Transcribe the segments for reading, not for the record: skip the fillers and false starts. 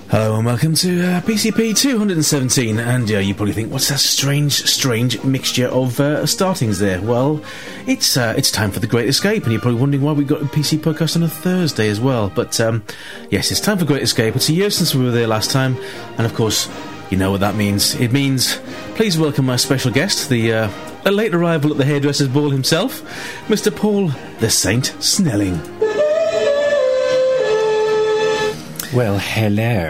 Hello and welcome to PCP 217, and you probably think, what's that strange mixture of startings there? Well, it's time for The Great Escape, and you're probably wondering why we got a PC podcast on a Thursday as well. But yes, it's time for Great Escape. It's a year since we were there last time, and of course, you know what that means. It means, please welcome my special guest, the late arrival at the hairdresser's ball himself, Mr. Paul the Saint Snelling. Well, hello.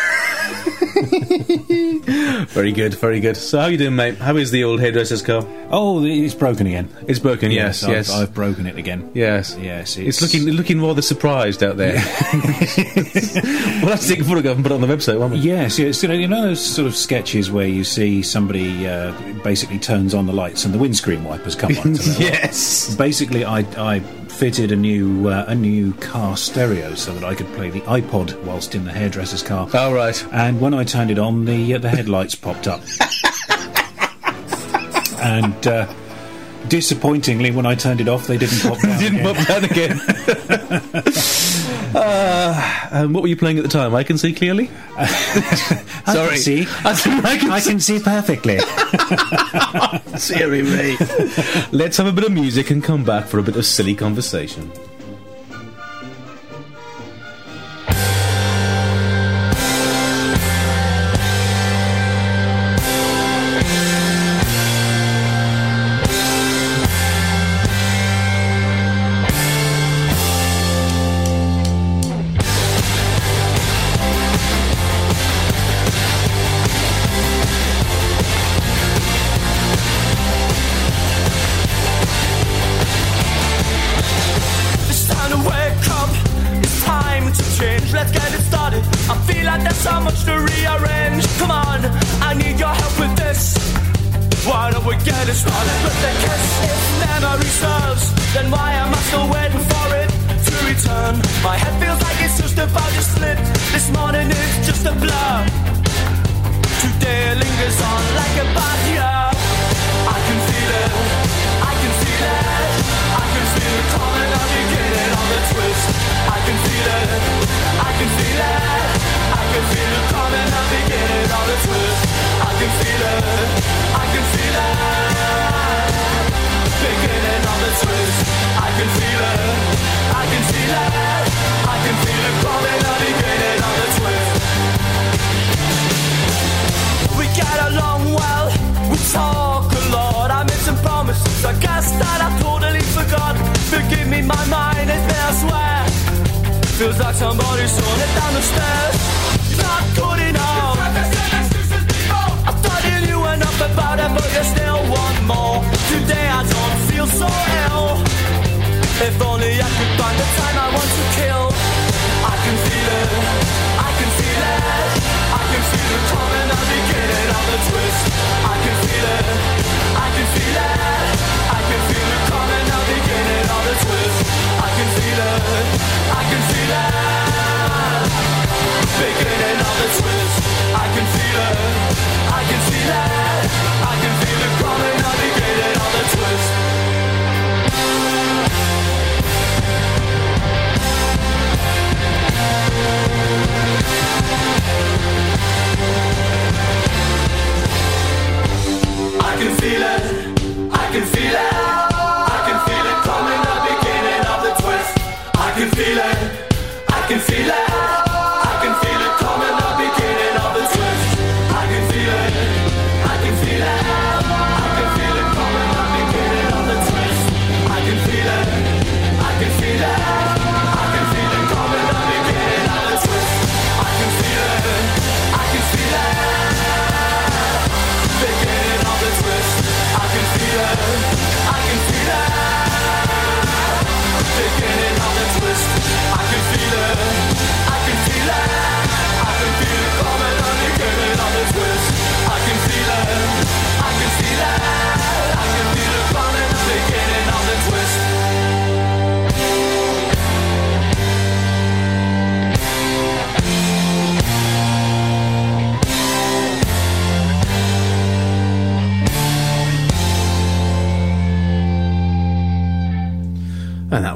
Very good, very good. So how you doing, mate? How is the old hairdresser's car? Oh, it's broken again. It's broken, yes. I've broken it again. Yes. It's looking rather surprised out there. We'll have to take a photograph and put it on the website, won't we? Yes, it's, you know those sort of sketches where you see somebody basically turns on the lights and the windscreen wipers come on. Yes. Basically, I fitted a new car stereo so that I could play the iPod whilst in the hairdresser's car. Oh, right. And when I turned it on, the headlights popped up. And disappointingly, when I turned it off, they didn't pop down. Pop down again. What were you playing at the time? I Can See Clearly? Sorry. I can see perfectly. Deary me. Let's have a bit of music and come back for a bit of silly conversation.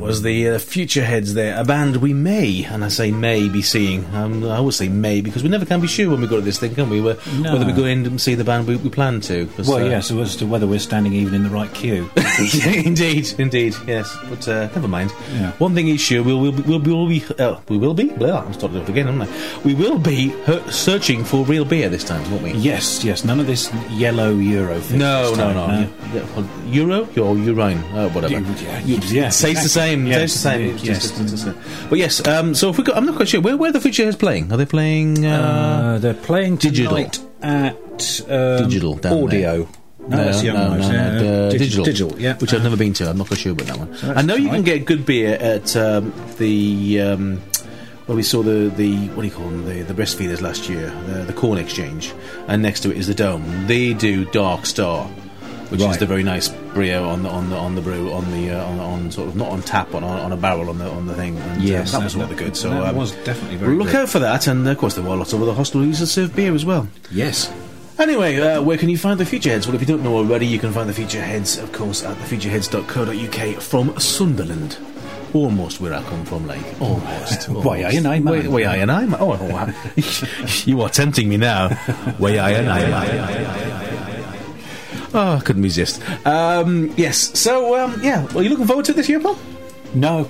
was the Future Heads there, a band we may, and I say may, be seeing. I always say may because we never can be sure when we go to this thing, can we? Whether we go in and see the band we plan to. Well, yes, as to whether we're standing even in the right queue. Indeed, yes. But never mind. Yeah. One thing is sure, we will be. Well, I'm starting off again, haven't I? We will be searching for real beer this time, won't we? Yes. None of this yellow Euro thing. No. Euro or urine? Oh, whatever. Yes. Tastes the same. Yes. Tastes the same. Yes. But yes. So if we got, I'm not quite sure where the Future Heads playing. Are they playing? They're playing digital tonight at digital down Audio. There. No, digital. Yeah, which I've never been to. I'm not quite sure about that one. So I know you can get good beer at the. Well, we saw the what do you call them, the breastfeeders last year, the Corn Exchange, and next to it is the Dome. They do Dark Star, which is the very nice brio on the brew on sort of not on tap on a barrel on the thing. And, yes, that was really good. So that was definitely very look good. out for that, and of course there were lots of other hostelries that serve beer as well. Yes. Anyway, where can you find the Future Heads? Well, if you don't know already, you can find the Future Heads, of course, at thefutureheads.co.uk from Sunderland. Almost where I come from, like. Almost. Way I and I, man. Way I and I, man. Oh, you are tempting me now. Way I and I. Oh, I couldn't resist. Yes, so, yeah. Are you looking forward to this year, Paul? No.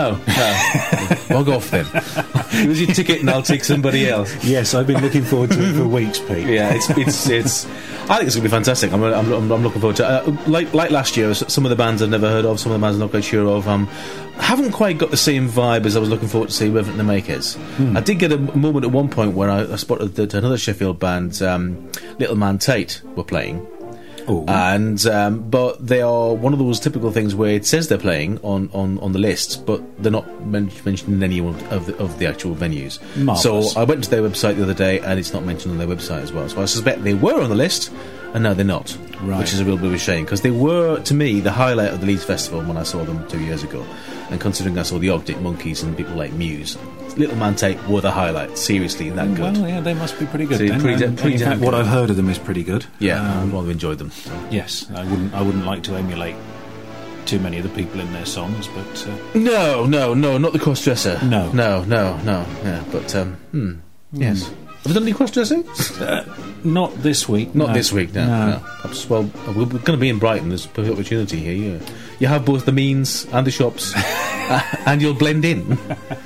Bog off then. Give us your ticket and I'll take somebody else. Yes, I've been looking forward to it for weeks, Pete. Yeah, it's. I think it's going to be fantastic. I'm looking forward to it. Like last year, some of the bands I've never heard of, some of the bands I'm not quite sure of. Haven't quite got the same vibe as I was looking forward to see Reverend the Makers. I did get a moment at one point where I spotted that another Sheffield band, Little Man Tate, were playing. Ooh. And but they are one of those typical things where it says they're playing on the list, but they're not mentioned in any of the actual venues. Marvellous. So I went to their website the other day, and it's not mentioned on their website as well. So I suspect they were on the list, and now they're not, which is a real bit of a shame because they were, to me, the highlight of the Leeds Festival when I saw them 2 years ago. And considering I saw the Arctic Monkeys and people like Muse, Little Man Tate were the highlight. Seriously, that good. Well, yeah, they must be pretty good. So in fact, what I've heard of them is pretty good. Yeah, I've rather enjoyed them. So. Yes, I wouldn't like to emulate too many of the people in their songs, but no, not the cross-dresser. No. Yeah, but yes. Have you done any cross-dressing? Not this week. Not this week. No. Perhaps, well, we're going to be in Brighton. There's a perfect opportunity here. You have both the means and the shops, and you'll blend in.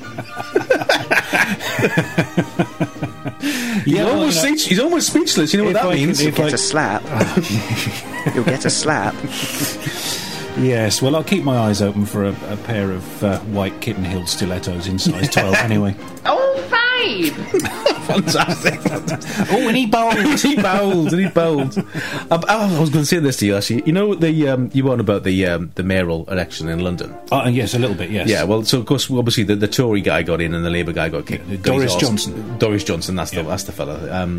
He's almost speechless. You know what that means? You'll get a slap. You'll get a slap. Yes, well, I'll keep my eyes open for a pair of white kitten-heeled stilettos in size 12 anyway. Oh, 5! Fantastic. Oh, and he bowled. He bowled. I was going to say this to you, actually. You know, you were on about the mayoral election in London? Yes, a little bit, yes. Yeah, well, so, of course, obviously, the Tory guy got in and the Labour guy got kicked. Doris Johnson. Doris Johnson, that's the fella.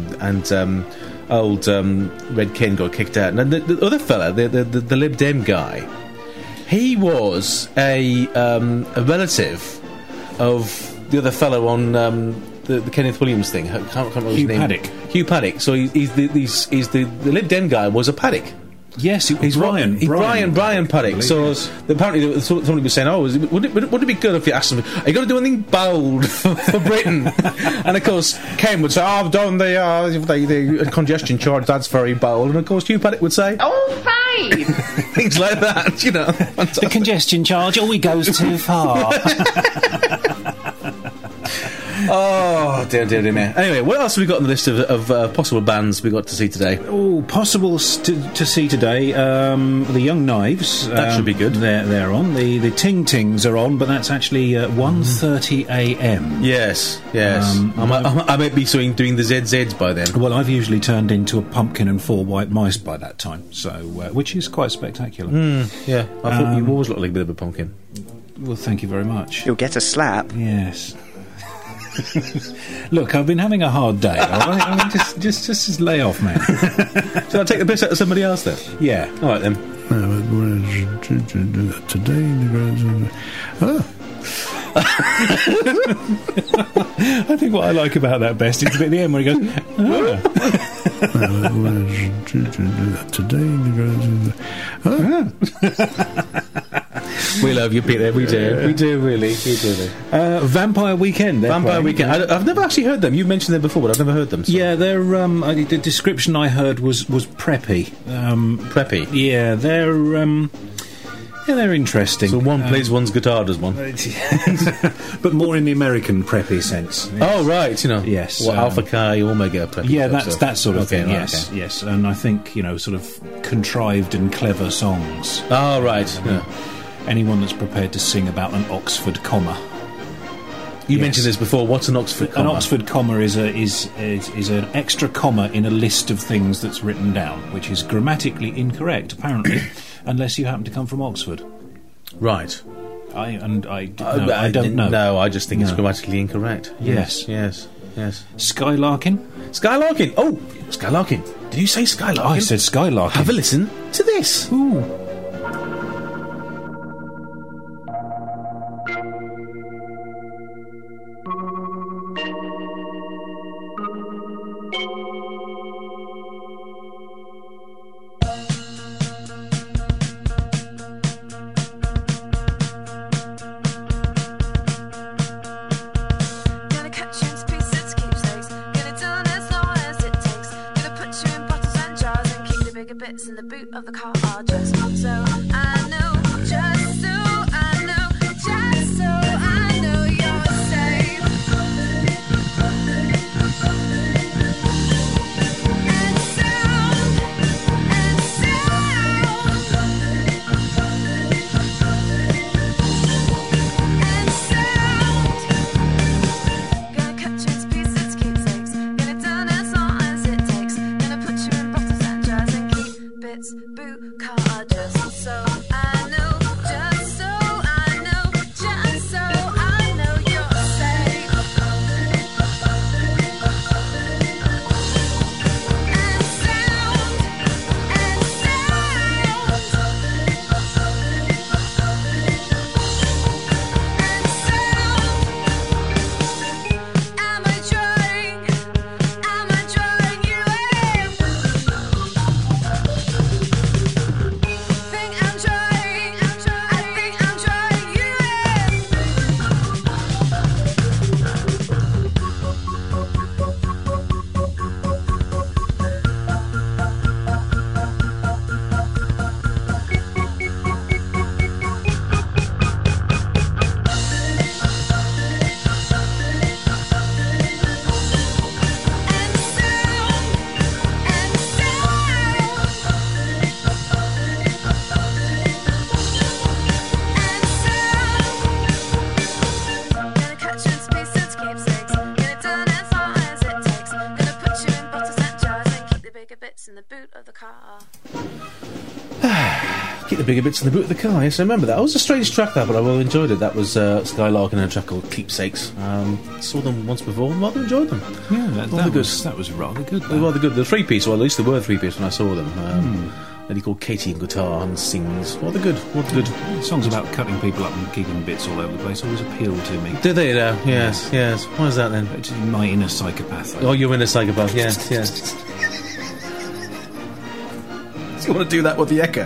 Old Red Ken got kicked out. And the other fella, the Lib Dem guy, he was a relative of the other fellow on the Kenneth Williams thing. I can't remember his name. Hugh Paddock. So he's the Lib Dem guy was a Paddock. Yes, he's Brian Paddock. So apparently somebody was saying, wouldn't it be good if you asked him, are you going to do anything bold for Britain? And of course Ken would say, I've done the congestion charge, that's very bold. And of course Hugh Paddock would say, 5! Things like that, you know. The congestion charge always goes too far. Oh, dear me. Anyway, what else have we got on the list of possible bands we got to see today? Oh, possible to see today. The Young Knives. That should be good. They're on. The Ting Tings are on, but that's actually 1:30 a.m. Yes. I might be doing the ZZs by then. Well, I've usually turned into a pumpkin and 4 white mice by that time, so which is quite spectacular. Yeah, I thought you always looked like a bit of a pumpkin. Well, thank you very much. You'll get a slap. Yes. Look, I've been having a hard day, all right? I mean, just lay off, man. Shall I take the piss out of somebody else then? Yeah. All right then. Today, I think what I like about that best is the bit at the end where he goes, today, We love you, Peter. We do. We do, really. We do. Vampire Weekend. Vampire Weekend. I've never actually heard them. You've mentioned them before, but I've never heard them. So. Yeah, they're the description I heard was preppy. Preppy. Yeah, they're interesting. So one plays one's guitar, does one? But more in the American preppy sense. Yes. Oh, right, Yes. Well, Alpha Chi, Omega preppy. Yeah, that's that sort of thing, right, yes, yes. And I think, sort of contrived and clever songs. Oh, right. Yeah. Anyone that's prepared to sing about an Oxford comma. You mentioned this before. What's an Oxford comma? An Oxford comma is an extra comma in a list of things that's written down, which is grammatically incorrect, apparently, unless you happen to come from Oxford. Right. I don't know. No, I just think it's grammatically incorrect. Yes. Skylarking? Skylarking. Oh, Skylarking. Did you say Skylarking? I said Skylarking. Have a listen to this. Ooh. Bits in the boot of the car, just so I know, just so I know, just so I know you're safe. And sound, gonna catch you in pieces, keepsakes, gonna turn as long as it takes, gonna put you in bottles and jars and bits, boot, car, just so I know, just so I know, just so I know you're safe. And sound, am I drawing you in? Bits in the boot of the car. Keep the bigger bits in the boot of the car. Yes, I remember that. It was a strange track, that, but I well enjoyed it. That was Skylark and a track called Keepsakes. Saw them once before and rather enjoyed them. Yeah, that was rather good. They were rather good. The three-piece, well, at least they were three-piece when I saw them. Lady called Katie on guitar and sings. Rather good. Songs about cutting people up and keeping bits all over the place always appeal to me. Do they now? Yes. Why is that then? It's my inner psychopath. Oh, your inner psychopath, yes. Do you want to do that with the echo?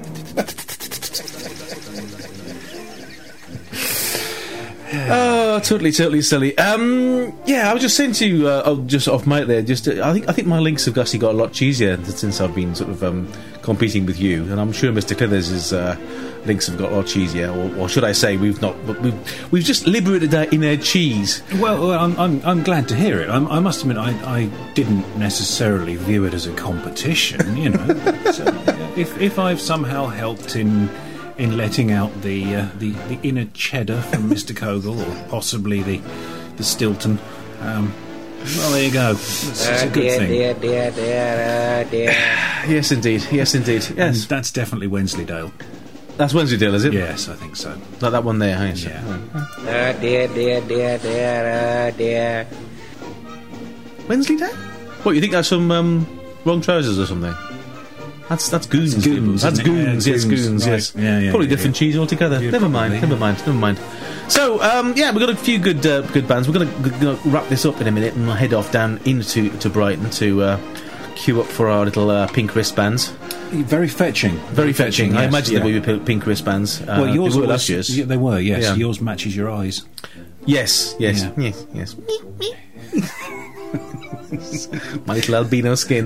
Oh, totally silly. I was just saying to you, just off mic there. I think my links have actually got a lot cheesier since I've been sort of competing with you, and I'm sure Mr. Clithers' links have got a lot cheesier, or should I say, we've just liberated that inner cheese. Well, I'm glad to hear it. I must admit, I didn't necessarily view it as a competition. So, if I've somehow helped in letting out the inner cheddar from Mr. Kogel, or possibly the Stilton. Well, there you go. It's a good thing. Yes, indeed. Yes. And that's definitely Wensleydale. That's Wensleydale, is it? Yes, I think so. Like that one there, hey? Yeah. Wensleydale? What, you think that's from Wrong Trousers or something? That's Goons. That's Goons. Yes, Goons. Right. Yes. Yeah, probably different cheese altogether. Yeah, never probably, mind. So, we've got a few good bands. We're going to wrap this up in a minute and we'll head off down into Brighton to queue up for our little pink wristbands. Very fetching. Very fetching. I yes, imagine yeah. they would be pink wristbands. Well, yours they were was- last year's. Yeah, they were, yes. Yeah. Yours matches your eyes. Yes. Yeah. My little albino skin.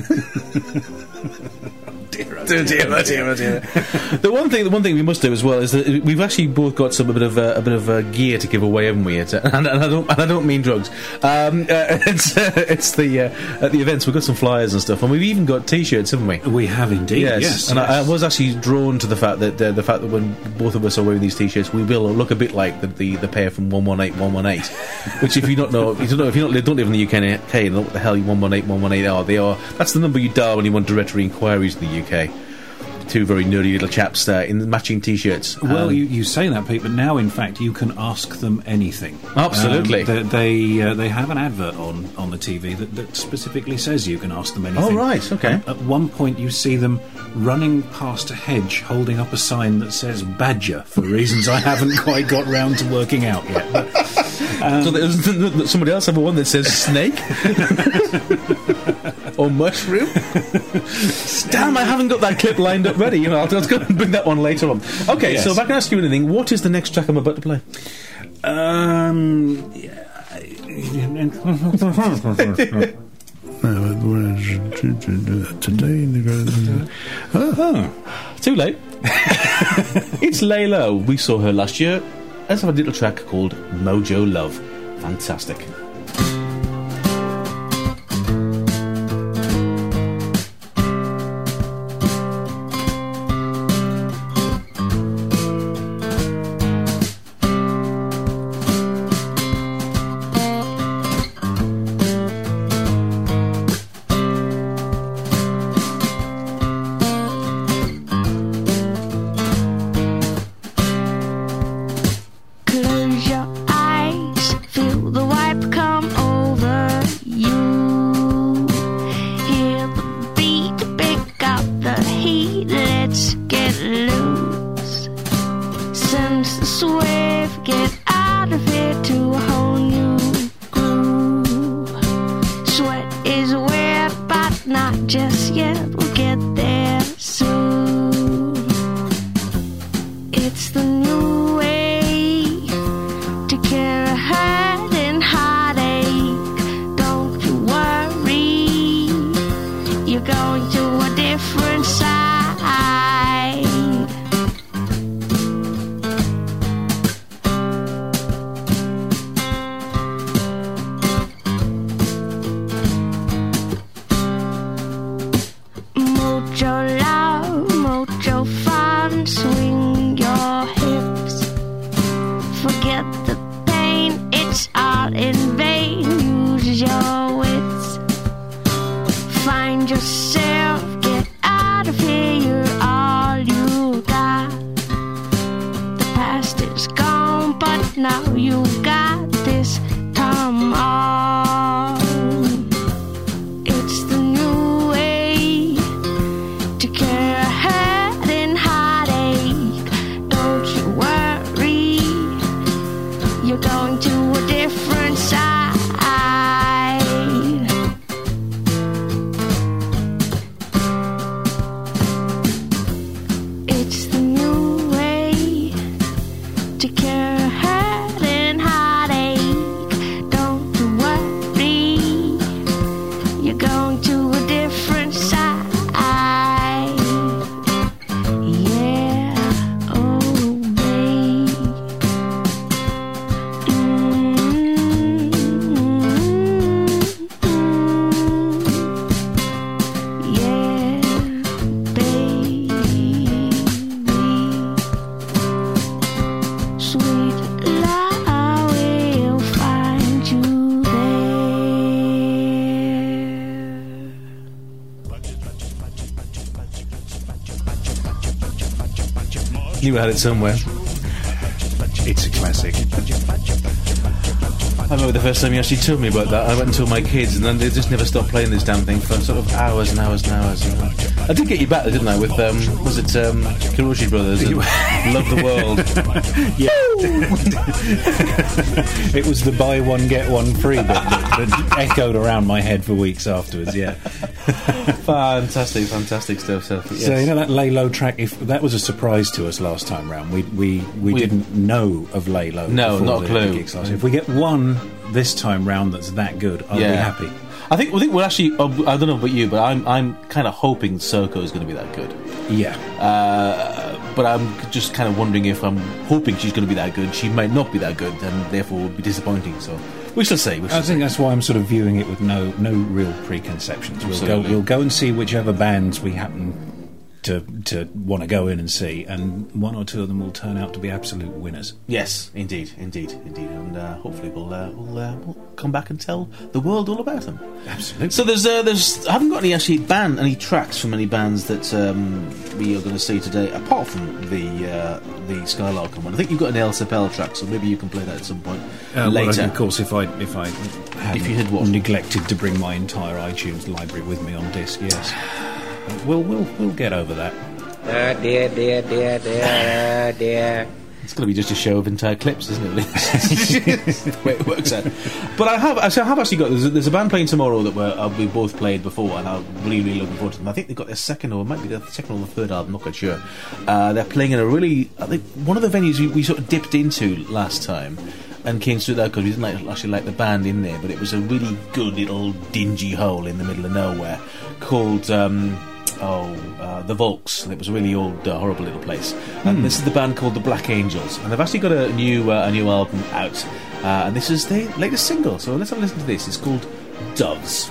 Dear. The one thing we must do as well is that we've actually both got a bit of gear to give away, haven't we? And I don't mean drugs. It's the at the events we've got some flyers and stuff, and we've even got T-shirts, haven't we? We have indeed, yes. And I was actually drawn to the fact that when both of us are wearing these T-shirts, we will look a bit like the pair from 118, which if you don't live in the UK and know what the hell 118 are, that's the number you dial when you want directory inquiries in the UK. Two very nerdy little chaps there in matching T-shirts. Well, you say that, Pete, but now, in fact, you can ask them anything. Absolutely. They have an advert on the TV that specifically says you can ask them anything. Oh, right, okay. At one point, you see them running past a hedge, holding up a sign that says Badger, for reasons I haven't quite got round to working out yet. But, so there's somebody else have one that says snake? Or mushroom? Damn, I haven't got that clip lined up ready. I'll go and bring that one later on. Okay, Yes. so if I can ask you anything, what is the next track I'm about to play? Today, Too late. It's Layla. We saw her last year. Let's have a little track called Mojo Love. Fantastic. Close your eyes, feel the wipe come over you. Hear the beat, pick up the heat, let's get loose. Sense the swift, get out of here to a whole new groove. Sweat is wet, but not just yet, we'll get there soon. It's the new way to cure a hurt and heartache. Don't you worry, you're going to a different side. Mojo love, mojo fun, swing your hips. Forget the pain, it's all in vain. Use your wits. Find yourself, get out of here, you're all you got. The past is gone, but now you got this time on. It's the new way to cure a hurt and heartache. Don't you worry, you're going to a different side. It's the new way to cure a hurt and heartache. Don't you worry, you're going to a different side. Yeah, oh babe. Yeah, baby. Sweet love, I will find you there. You had it somewhere. It's a classic. I remember the first time you actually told me about that. I went and told my kids, and then they just never stopped playing this damn thing for sort of hours and hours and hours. I did get you back, didn't I? With was it Kiroshi Brothers and Love the World? Yeah. It was the buy one get one free bit that echoed around my head for weeks afterwards. Yeah. Fantastic stuff. So, yes. So you know that Lay Low track. If that was a surprise to us last time round, we didn't know of Lay Low. No, before not a clue. the gigs last year. If we get one this time round that's that good, I'll be happy. I think we're actually. I don't know about you, but I'm kind of hoping Circo is going to be that good. Yeah. But I'm just kind of wondering if I'm hoping she's going to be that good. She might not be that good, and therefore will be disappointing. So we shall see. I think that's why I'm sort of viewing it with no real preconceptions. We'll go and see whichever bands we happen to want to go in and see, and one or two of them will turn out to be absolute winners. Yes, indeed, and hopefully we'll come back and tell the world all about them. Absolutely. So there's I haven't got any tracks from any bands that we are going to see today, apart from the Skylarkin one. I think you've got an El Cepel track, so maybe you can play that at some point later. Well, of course, if I had what? neglected to bring my entire iTunes library with me on disc, yes. We'll get over that. Dear. It's going to be just a show of entire clips, isn't it? That's the way it works out. But I have actually got. There's a band playing tomorrow that we both played before, and I'm really looking forward to them. I think they've got their second, or it might be their second or the third album. I'm not quite sure. They're playing in I think one of the venues we sort of dipped into last time. And came through that because we didn't actually like the band in there, but it was a really good little dingy hole in the middle of nowhere called the Volks. It was a really old, horrible little place. And this is the band called the Black Angels, and they've actually got a new album out, and this is their latest single. So let's have a listen to this. It's called Doves.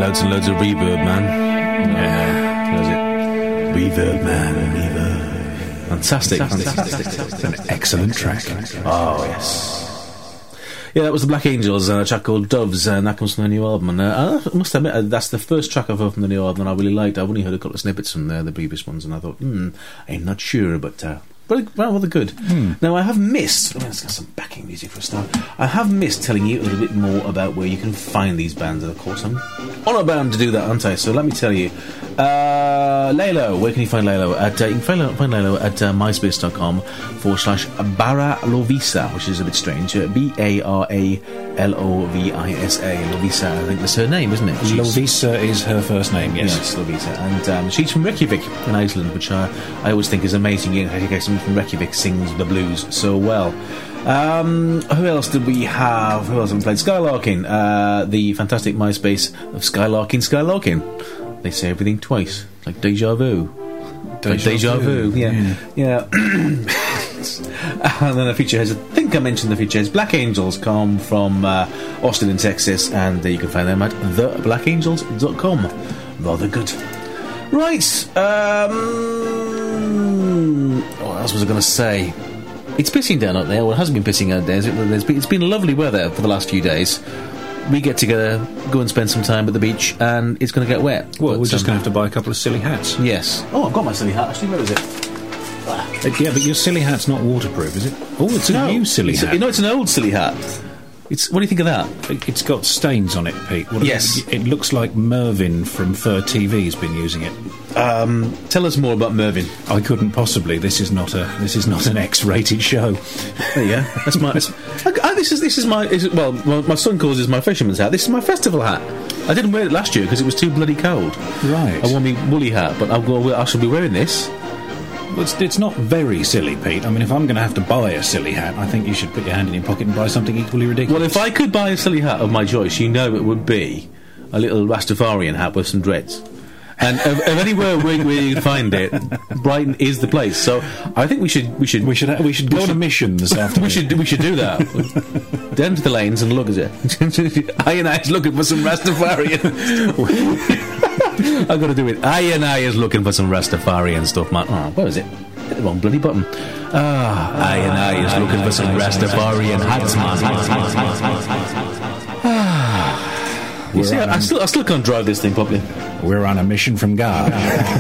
loads and loads of reverb, man. Does it? Reverb, man, reverb. Fantastic. It's an excellent track. Oh, yes. Yeah, that was the Black Angels and a track called Doves, and that comes from the new album. And I must admit, that's the first track I've heard from the new album, and I really liked. I've only heard a couple of snippets from the previous ones, and I thought, I'm not sure, but rather good. Now, I have missed... let's get some backing music for a start. I have missed telling you a little bit more about where you can find these bands, and of course, I'm honour bound to do that, aren't I? So let me tell you. Lalo, where can you find Lalo? You can find Lalo at myspace.com/Barra Lovisa, which is a bit strange. Baravlovisa. Lovisa, I think that's her name, isn't it? Lovisa is her first name, yes. Lovisa. And she's from Reykjavik in Iceland, which I always think is amazing. You know, someone from Reykjavik sings the blues so well. Who else did we have? Who else have we played? Skylarkin, the fantastic MySpace of Skylarkin. They say everything twice, like deja vu. Deja vu. Yeah. And then the feature has, I think I mentioned the feature has Black Angels, come from Austin in Texas, and you can find them at theblackangels.com. Rather good. Right. What else was I going to say? It's pissing down out there. Well, it hasn't been pissing out there. It's been lovely weather for the last few days. We get together, go and spend some time at the beach, and it's going to get wet. Well, we're just going to have to buy a couple of silly hats. Yes. Oh, I've got my silly hat. Actually, where is it? Yeah, but your silly hat's not waterproof, is it? Oh, it's a new silly hat. It's an old silly hat. What do you think of that? It's got stains on it, Pete. Yes. It looks like Mervyn from Fur TV's been using it. Tell us more about Mervyn. I couldn't possibly. This is not an X-rated show. There you go. That's my. This is my. My son calls this my fisherman's hat. This is my festival hat. I didn't wear it last year because it was too bloody cold. Right. I wore my woolly hat, but I shall be wearing this. Well, it's not very silly, Pete. I mean, if I'm going to have to buy a silly hat, I think you should put your hand in your pocket and buy something equally ridiculous. Well, if I could buy a silly hat of my choice, you know it would be a little Rastafarian hat with some dreads. And of anywhere where you can find it, Brighton is the place. So I think we should go on a mission this afternoon. we should do that. Down to the lanes and look at it. I and I is looking for some Rastafarian. I've got to do it. I and I is looking for some Rastafarian stuff, man. Oh, where is it? Hit the wrong bloody button. I and I is looking for some Rastafarian hats, man. You see, I still can't drive this thing properly. We're on a mission from God.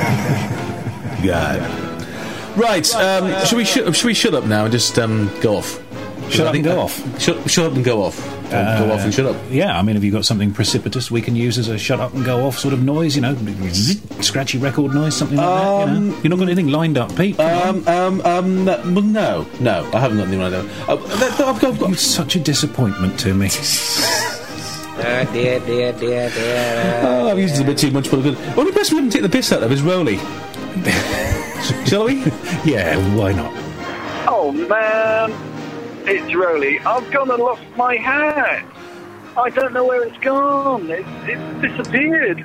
God. Right. Should we shut up now and just go off? Shut up and go off. Shut up and go off. Go off and shut up. Yeah, I mean, have you got something precipitous we can use as a shut up and go off sort of noise? You know, scratchy record noise, something like that. You know? You're not got anything lined up, Pete? No, I haven't got anything lined up. I've got. You're such a disappointment to me. Dear. Oh, I've used it a bit too much, but good. Only person we haven't taken the piss out of is Rowley. Shall we? Yeah, why not? Oh man, it's Rowley. I've gone and lost my hat. I don't know where it's gone. It's disappeared.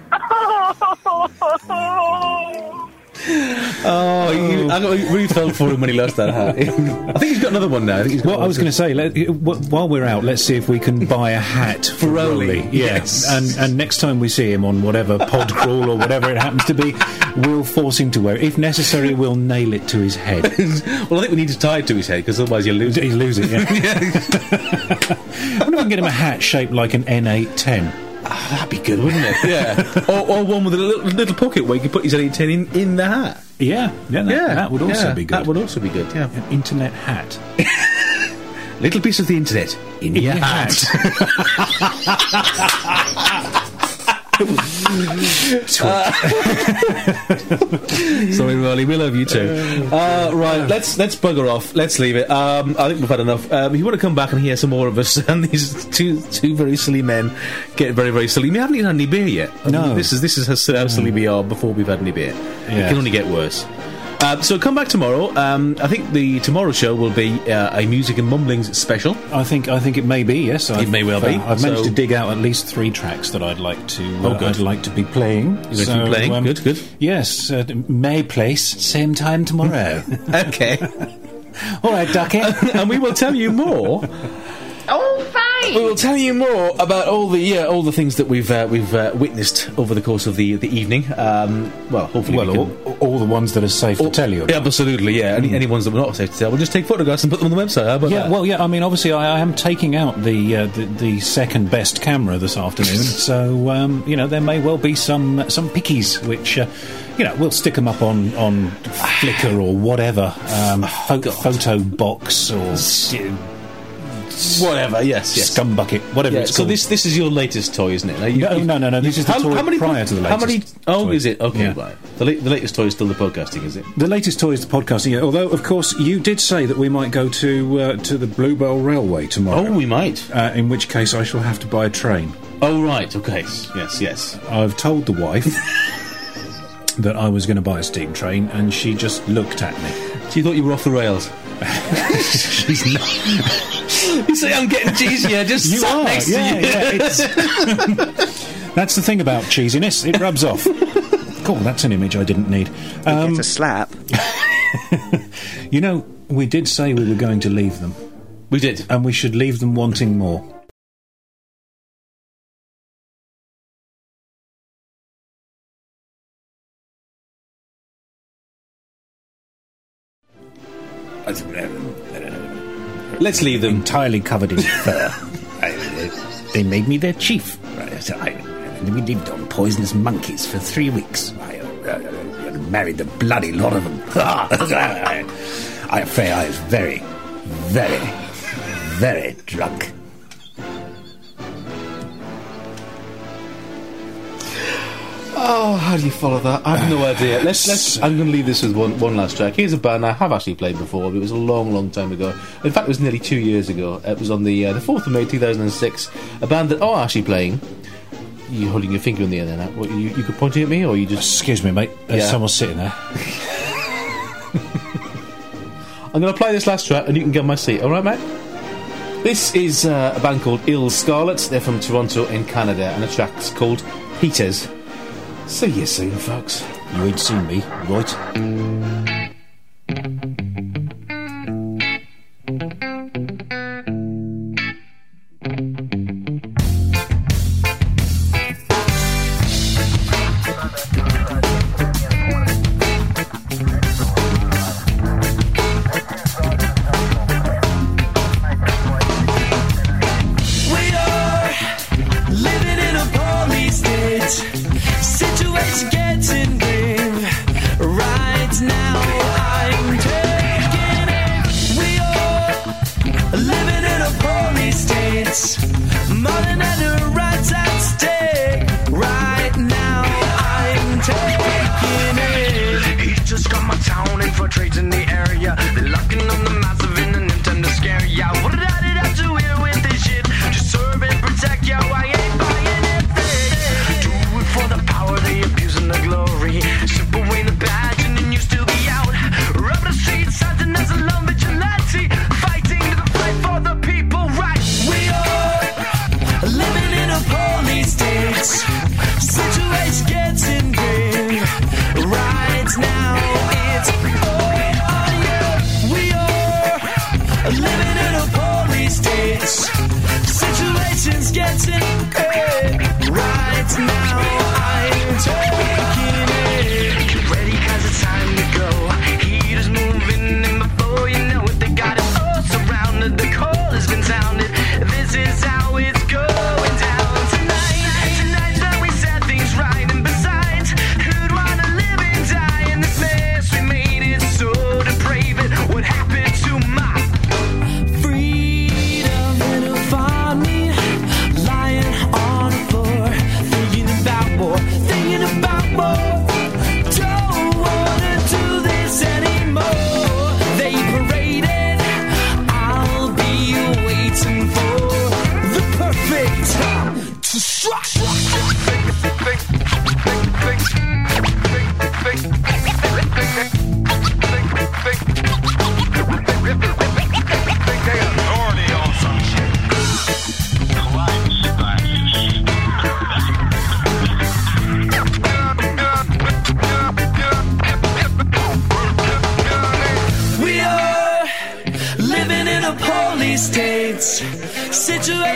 I really felt for him when he lost that hat. I think he's got another one now. I was going to say, while we're out, let's see if we can buy a hat for Rowley. Yes. And next time we see him on whatever pod crawl or whatever it happens to be, we'll force him to wear it. If necessary, we'll nail it to his head. Well, I think we need to tie it to his head, because otherwise you'll lose it. He'll lose it, yeah. I wonder if we can get him a hat shaped like an N810. Oh, that'd be good, wouldn't it? Yeah. or one with a little pocket where you can put his N810 in the hat. Yeah. That would also be good. That would also be good, yeah. An internet hat. Little piece of the internet in your hat. Sorry, Riley, we love you too. Right, let's bugger off. Let's leave it. I think we've had enough. If you want to come back and hear some more of us and these two very silly men get very, very silly. We haven't even had any beer yet. No. This is how silly we are before we've had any beer. Yeah. It can only get worse. So come back tomorrow. I think the tomorrow show will be a Music and Mumblings special. I think it may be. Yes, it may well be. I've managed to dig out at least 3 tracks that I'd like to. I'd like to be playing. You're going to be playing. Good. Yes, May Place, same time tomorrow. Okay. All right, Ducky. And we will tell you more. Oh, fine. Yay! We will tell you more about all the things that we've witnessed over the course of the evening. Hopefully, all the ones that are safe to tell you. Yeah, absolutely. Yeah, any ones that were not safe to tell, we'll just take photographs and put them on the website. How about that? I mean, obviously, I am taking out the second best camera this afternoon, so there may well be some pickies which. We'll stick them up on Flickr or whatever, photo box or whatever. Yes, scum bucket, whatever it's called. So this is your latest toy, isn't it? No. This is the toy prior to the latest. How many? Oh, toy. Is it? Okay, Yeah. right. The latest toy is still the podcasting, is it? The latest toy is the podcasting. Yeah, although, of course, you did say that we might go to the Bluebell Railway tomorrow. Oh, we might. In which case, I shall have to buy a train. Oh, right. Okay. Yes. I've told the wife that I was going to buy a steam train, and she just looked at me. She thought you were off the rails. She's not. You say I'm getting cheesier, just You sat are, next to you. That's the thing about cheesiness, it rubs off. Cool, that's an image I didn't need. It's a slap. We did say we were going to leave them. We did. And we should leave them wanting more. Let's leave them. Entirely covered in fur. They made me their chief. We lived on poisonous monkeys for 3 weeks. I married the bloody lot of them. I fear I was very, very, very drunk. Oh, how do you follow that? I have no idea. I'm going to leave this with one last track. Here's a band I have actually played before, but it was a long, long time ago. In fact, it was nearly 2 years ago. It was on the 4th of May 2006. A band that are actually playing. You're holding your finger in the air there now. What, you could point it at me, or you just... Excuse me, mate. There's someone sitting there. I'm going to play this last track, and you can get my seat. All right, mate? This is a band called Ill Scarlet. They're from Toronto in Canada, and the track's called Heaters. See you soon, folks. You ain't seen me, right? Lying on the floor, thinking about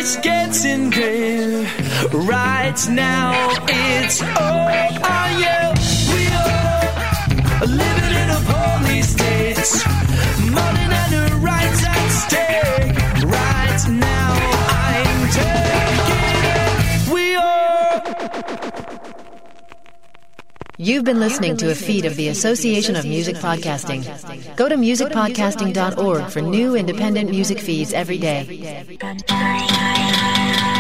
it's getting clear. Right now, it's all on you. We are living in a police state. Money and the rights at stake. Right now, I'm taking it. We are. You've been listening to a feed of the Association of Music Podcasting. Go to musicpodcasting.org for new independent music feeds every day.